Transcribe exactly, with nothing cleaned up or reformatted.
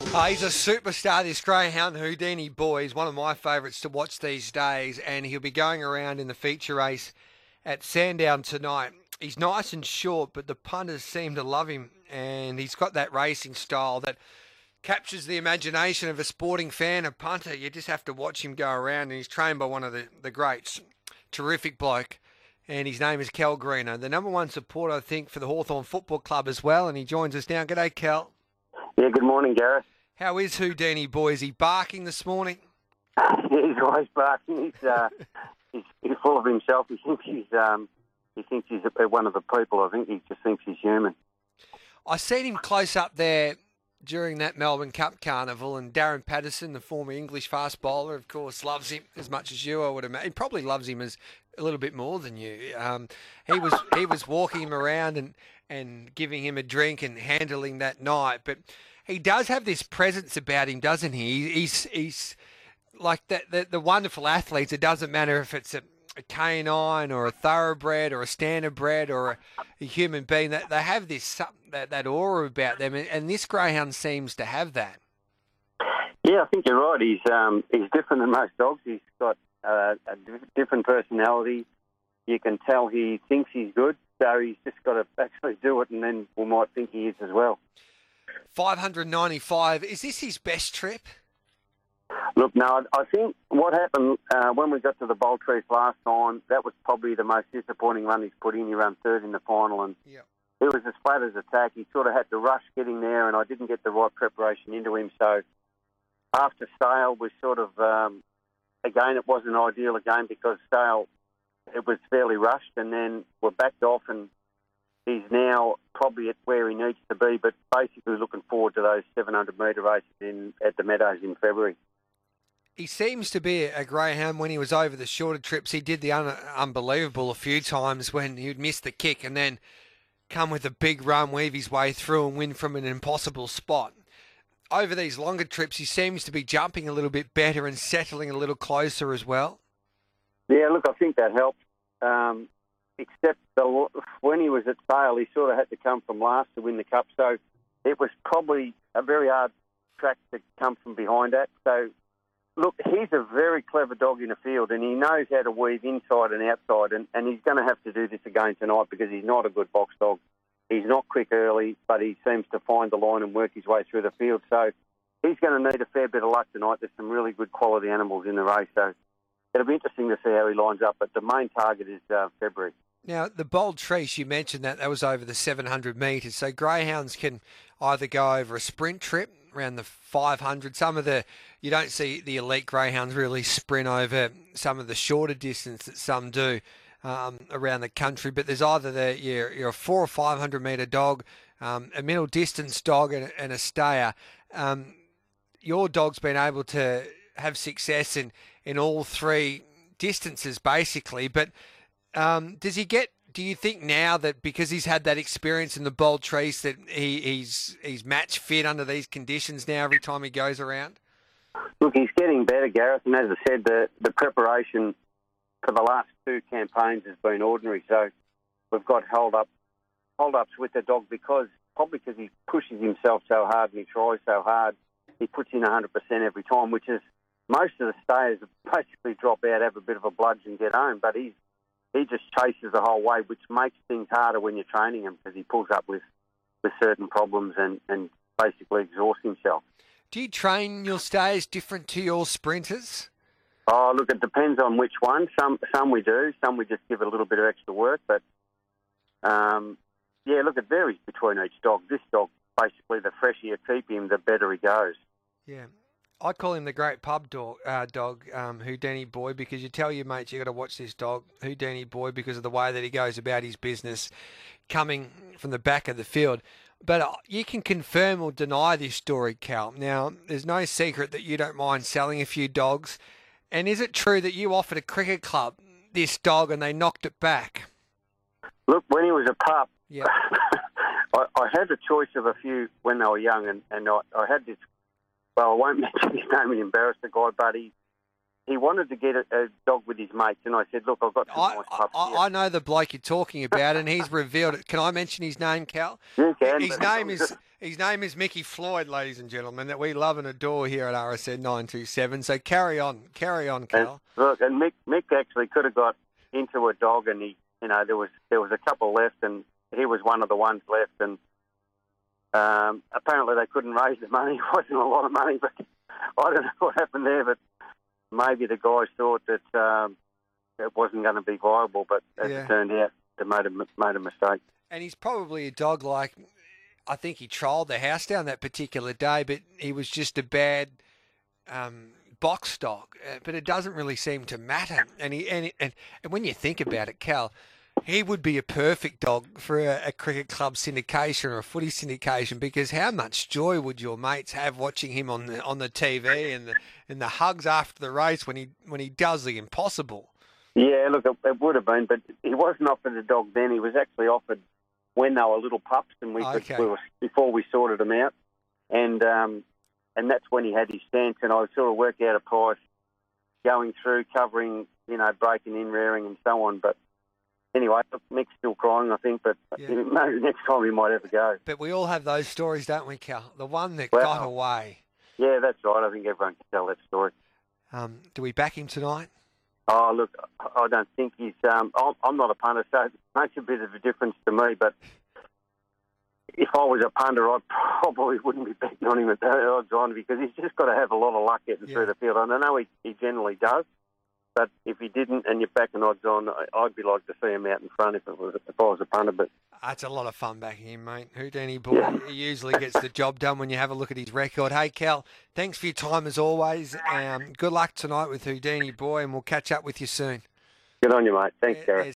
Uh, he's a superstar, this greyhound Houdini boy. He's one of my favourites to watch these days, and he'll be going around in the feature race at Sandown tonight. He's nice and short, but the punters seem to love him, and he's got that racing style that captures the imagination of a sporting fan, a punter. You just have to watch him go around, and he's trained by one of the, the greats. Terrific bloke. And his name is Kel Greeno, the number one supporter, I think, for the Hawthorn Football Club as well, and he joins us now. G'day, Kel. Yeah, good morning, Gareth. How is Houdini boy? Is he barking this morning? He's always barking. He's, uh, he's he's full of himself. He thinks he's um, he thinks he's a, one of the people. I think he just thinks he's human. I seen him close up there during that Melbourne Cup carnival, and Darren Patterson, the former English fast bowler, of course, loves him as much as you, I would imagine. He probably loves him as a little bit more than you. Um, he was he was walking him around and, and giving him a drink and handling that night, but he does have this presence about him, doesn't he? He's he's like that the, the wonderful athletes. It doesn't matter if it's a, a canine or a thoroughbred or a standardbred or a, a human being. That they have this that, that aura about them, and, and this greyhound seems to have that. Yeah, I think you're right. He's um, he's different than most dogs. He's got uh, a different personality. You can tell he thinks he's good, so he's just got to actually do it, and then we might think he is as well. five hundred ninety-five. Is this his best trip? Look, no, I think what happened uh, when we got to the Boltrees last time, that was probably the most disappointing run he's put in. He ran third in the final, and yeah. It was as flat as attack. He sort of had to rush getting there, and I didn't get the right preparation into him. So after Sale, we sort of, um, again, it wasn't ideal again because Sale, it was fairly rushed, and then we're backed off, and he's now probably at where he needs to be, but basically looking forward to those seven hundred metre races in at the Meadows in February. He seems to be a greyhound. When he was over the shorter trips, he did the un- unbelievable a few times when he would miss the kick and then come with a big run, weave his way through and win from an impossible spot. Over these longer trips, he seems to be jumping a little bit better and settling a little closer as well. Yeah, look, I think that helps. Um, except the, when he was at Sale, he sort of had to come from last to win the Cup. So it was probably a very hard track to come from behind at. So, look, he's a very clever dog in the field, and he knows how to weave inside and outside, and, and he's going to have to do this again tonight because he's not a good box dog. He's not quick early, but he seems to find the line and work his way through the field. So he's going to need a fair bit of luck tonight. There's some really good quality animals in the race, so it'll be interesting to see how he lines up, but the main target is uh, February. Now, the Boltrees, you mentioned that, that was over the seven hundred metres. So greyhounds can either go over a sprint trip around the five hundred. Some of the, you don't see the elite greyhounds really sprint over some of the shorter distance that some do um, around the country. But there's either the, you're, you're a four or five hundred metre dog, um, a middle distance dog and, and a stayer. Um, your dog's been able to have success in, in all three distances basically, but Um, does he get, do you think now that because he's had that experience in the Boltrees that he, he's he's match fit under these conditions now every time he goes around? Look, he's getting better, Gareth, and as I said, the, the preparation for the last two campaigns has been ordinary. So we've got hold up hold ups with the dog because probably because he pushes himself so hard and he tries so hard, he puts in one hundred percent every time, which is most of the stayers basically drop out, have a bit of a bludge and get home, but he's He just chases the whole way, which makes things harder when you're training him because he pulls up with, with certain problems and, and basically exhausts himself. Do you train your stayers different to your sprinters? Oh, look, it depends on which one. Some some we do. Some we just give it a little bit of extra work. But, um, yeah, look, it varies between each dog. This dog, basically, the fresher you keep him, the better he goes. Yeah. I call him the great pub dog, uh, dog um, Houdini boy, because you tell your mates you got to watch this dog, Houdini boy, because of the way that he goes about his business, coming from the back of the field. But uh, you can confirm or deny this story, Cal. Now, there's no secret that you don't mind selling a few dogs. And is it true that you offered a cricket club this dog and they knocked it back? Look, when he was a pup, yeah. I, I had a choice of a few when they were young, and, and I, I had this. Well, I won't mention his name and embarrass the guy, but he, he wanted to get a, a dog with his mates, and I said, look, I've got two I, nice pups I, here. I know the bloke you're talking about, and he's revealed it. Can I mention his name, Cal? You can, His but- name is his name is Mickey Floyd, ladies and gentlemen, that we love and adore here at R S N nine two seven. So carry on, carry on, And Cal. look, and Mick, Mick actually could have got into a dog, and he, you know, there was there was a couple left, and he was one of the ones left, and um, apparently they couldn't raise the money. It wasn't a lot of money, but I don't know what happened there. But maybe the guys thought that um, it wasn't going to be viable, but as Yeah. it turned out, they made a made a mistake. And he's probably a dog like, I think he trialled the house down that particular day, but he was just a bad um, box dog. Uh, But it doesn't really seem to matter. And he and, and and when you think about it, Cal, he would be a perfect dog for a, a cricket club syndication or a footy syndication, because how much joy would your mates have watching him on the on the T V and the and the hugs after the race when he when he does the impossible. Yeah, look, it, it would have been, but he wasn't offered a dog then. He was actually offered when they were little pups, and we, Okay. we were before we sorted them out, and um, and that's when he had his stance, and I sort of worked out a price going through covering, you know, breaking in, rearing, and so on. But anyway, look, Mick's still crying, I think, but Yeah. maybe next time he might have a go. But we all have those stories, don't we, Cal? The one that Well- got away. Yeah, that's right. I think everyone can tell that story. Um, do we back him tonight? Oh, look, I don't think he's. Um, I'm, I'm not a punter, so it makes a bit of a difference to me. But if I was a punter, I probably wouldn't be betting on him at that odds on, because he's just got to have a lot of luck getting Yeah. through the field. And I know he, he generally does, but if he didn't, and you're backing odds on, I- I'd be like to see him out in front if it was if I was a punter. But That's a lot of fun backing him, mate. Houdini boy, Yeah. he usually gets the job done when you have a look at his record. Hey, Cal, thanks for your time as always. Um, good luck tonight with Houdini boy, and we'll catch up with you soon. good on you, mate. Thanks, There- Gareth. there's